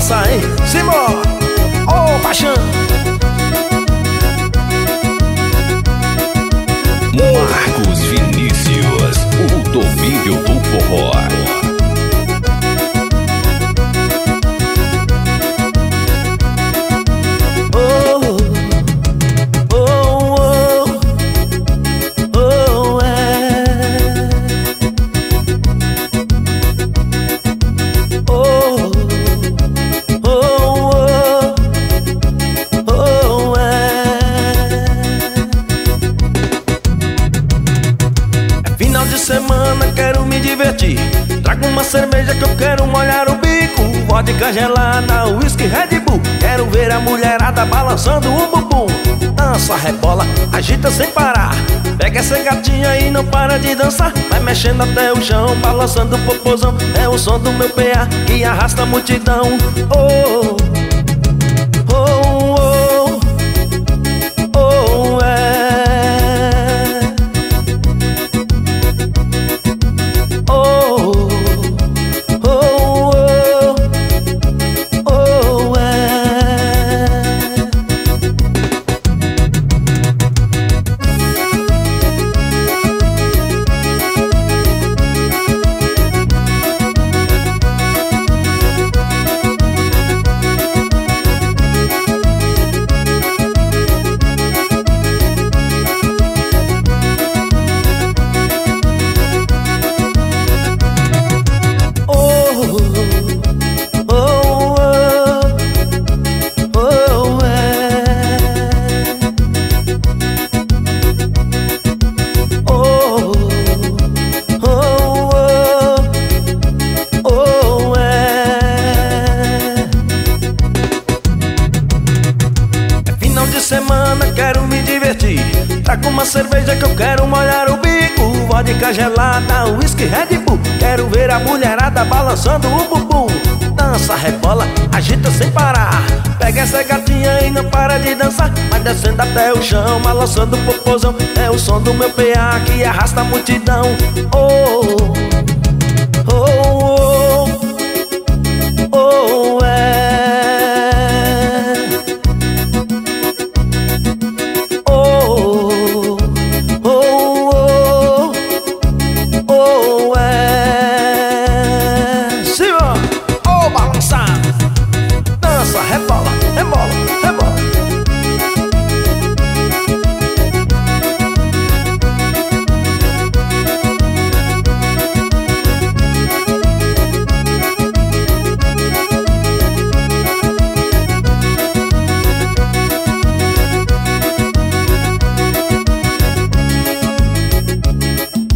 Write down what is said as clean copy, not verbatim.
dançar, hein? Simbora! Ô, paixão! Marcos Vinícius, o domínio do forró. Final de semana quero me divertir. Trago uma cerveja que eu quero molhar o bico. Vodka gelada, whisky, Red Bull. Quero ver a mulherada balançando o bumbum. Dança, rebola, agita sem parar. Pega essa gatinha e não para de dançar. Vai mexendo até o chão, balançando o popozão. É o som do meu PA que arrasta a multidão. Oh, oh, oh, oh, oh, é. Semana quero me divertir. Tá com uma cerveja que eu quero molhar o bico. Vodka gelada, whisky, Red Bull. Quero ver a mulherada balançando o bumbum. Dança, rebola, agita sem parar. Pega essa gatinha e não para de dançar. Vai descendo até o chão, balançando o popozão. É o som do meu PA que arrasta a multidão. Oh,